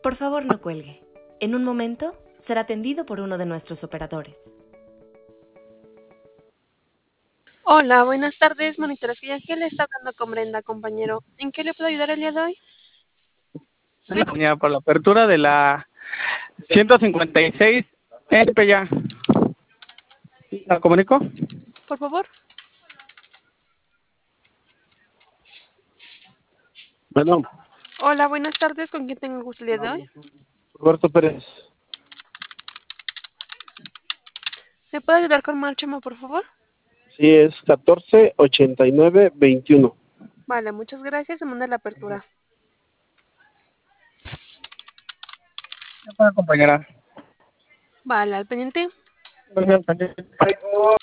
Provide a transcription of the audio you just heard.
Por favor, no cuelgue. En un momento será atendido por uno de nuestros operadores. Hola, buenas tardes, monitorografía. ¿Qué le está hablando con Brenda, compañero? ¿En qué le puedo ayudar el día de hoy? Compañera, por la apertura de la 156 ya. ¿La comunico? Por favor. Bueno, Hola, buenas tardes. ¿Con quién tengo el gusto el día de hoy? Roberto Pérez. ¿Me puede ayudar con Marchama, por favor? Sí, es 148921. Vale, muchas gracias. Se manda la apertura. ¿Qué pasa, compañera? Vale, al pendiente. Gracias,